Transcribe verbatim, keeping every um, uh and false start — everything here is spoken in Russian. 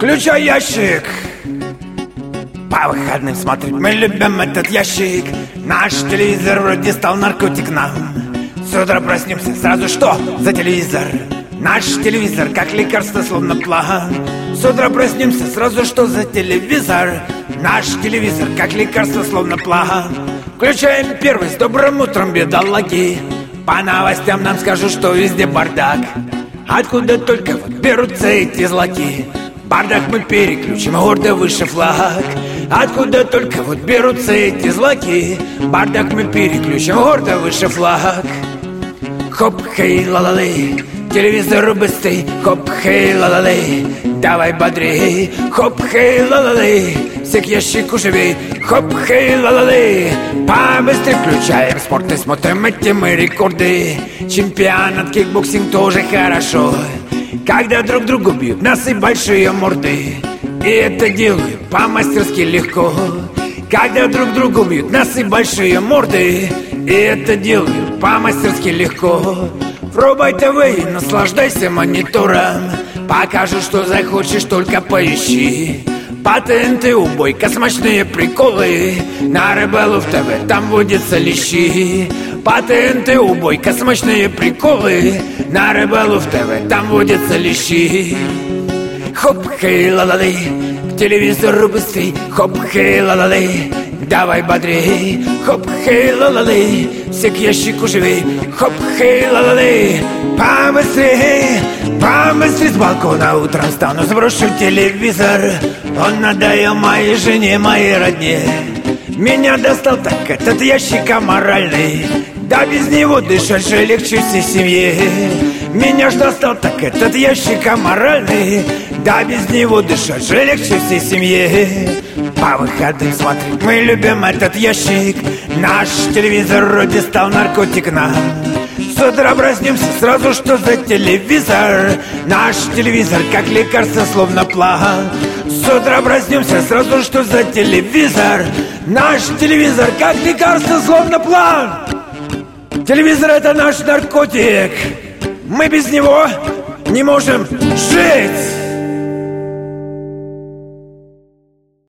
Включай ящик. По выходным смотреть мы любим этот ящик. Наш телевизор вроде стал наркотик нам. С утра проснемся, сразу что за телевизор? Наш телевизор как лекарство, словно план. С утра проснемся, сразу что за телевизор? Наш телевизор как лекарство, словно план. Включаем первый, с добрым утром, бедолаги. По новостям нам скажут, что везде бардак. Откуда только вот берутся эти злаки? Бардак мы переключим, гордо выше флаг. Откуда только вот берутся эти злаки? Бардак мы переключим, гордо выше флаг. Хоп, хей, ла-ла-лей, телевизор быстрей. Хоп, хей, ла-ла-лей, давай бодрей. Хоп, хей, ла-ла-лей, все к ящику живей. Хоп, хей, ла-ла-лей, побыстрей включаем спорт и смотрим эти мы рекорды. Чемпионат кикбоксинг тоже хорошо, когда друг другу бьют носы большие морды. И это делают по-мастерски легко, когда друг другу бьют носы большие морды. И это делают по-мастерски легко. Врубай ТВ и наслаждайся монитором. Покажу, что захочешь, только поищи. По ТНТ убойка, смачные приколы. На Рыболов ТВ там водятся лещи. По ТНТ убойка, смачные приколы. На Рыболов ТВ там водятся лещи. Хоп, хей, ла-ла-лей, к телевизору быстрей. Хоп, хей, ла-ла-лей, давай бодрей. Хоп, хей, ла-ла-лей, все к ящику живей. Хоп, хей, ла-ла-лей, побыстрей, побыстрей с балкона утром стану, сброшу телевизор. Он надоел моей жене, моей родне. Меня достал так этот ящик аморальный. Да без него дышать же легче всей семье. Меня ж достал так этот ящик аморальный. Да без него дышать же легче всей семье. По выходным смотреть мы любим этот ящик. Наш телевизор вроде стал наркотик нам. С утра проснемся, сразу что за телевизор? Наш телевизор как лекарство, словно план. С утра проснемся, сразу что за телевизор? Наш телевизор как лекарство, словно план. Телевизор — это наш наркотик. Мы без него не можем жить.